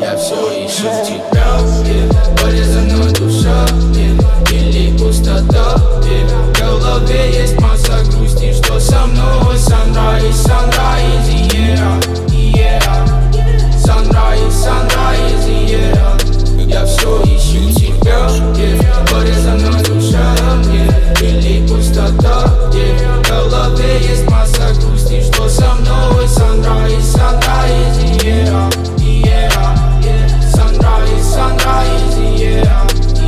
Я все ищу тебя, порезана душа, или пустота, в голове есть масса грусти, что со мной. Sunrise, sunrise, yeah, yeah. Sunrise, sunrise, yeah. Я все ищу тебя, порезана душа, или пустота, в голове есть масса грусти, что со мной. Sunrise, sunrise, yeah, yeah. Sunrise, sunrise, yeah,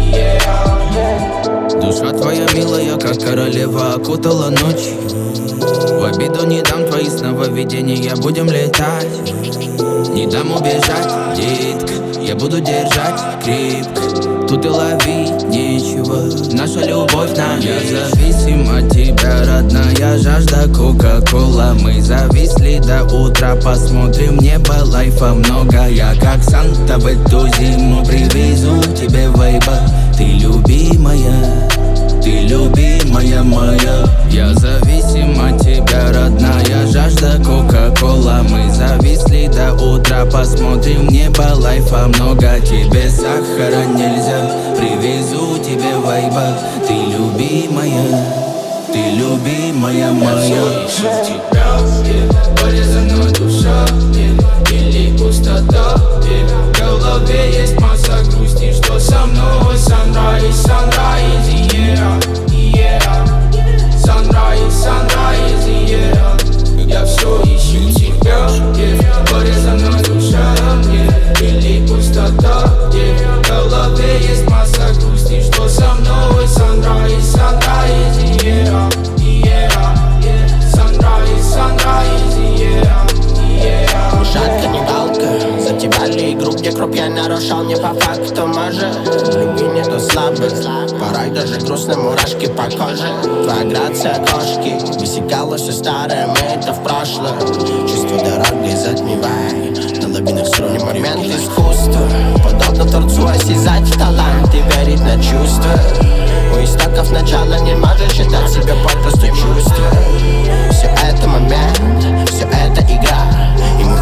yeah. Душа твоя милая, как королева, окутала ночь. В обиду не дам твои сновидения, будем летать. Не дам убежать, детка, я буду держать крепко. Тут и ловить нечего, наша любовь навек. Я зависим от тебя, родная, жажда кока-кола. Мы зависли до утра, посмотрим небо, лайфа много. Я как Санта в эту зиму привезу тебе вейба. Ты любимая, ты любимая моя. Я зависим от тебя, родная, жажда кока-кола. Мы зависли до утра, посмотрим небо, лайфа много. Тебе сахара нельзя, привезу тебе вайба. Ты любимая, ты любимая моя. Я все ищу тебя, порезана душа, или пустота, в голове есть масса грусти, что со мной. Sunrise, sunrise, yeah, yeah. Sunrise, sunrise, yeah. Я все ищу тебя, порезана душа, или пустота, в голове есть масса грусти, что со мной. Sunrise, sunrise, yeah, yeah. Sunrise, sunrise, yeah, yeah. Шатка, не галка, за тебя ли игру, где круп я нарушал не по факту, может. В любви нету слабых, порой даже грустно, мурашки по коже. Твоя грация кошки, высекало все старое, мы это в прошлое. Чувство дорогой затмевает, на глубинах струн момент искусства. Подобно творцу осязать в талант и верить на чувства. У истоков начала не можешь считать себя попросту чувства. Все это момент, все это игра, и мы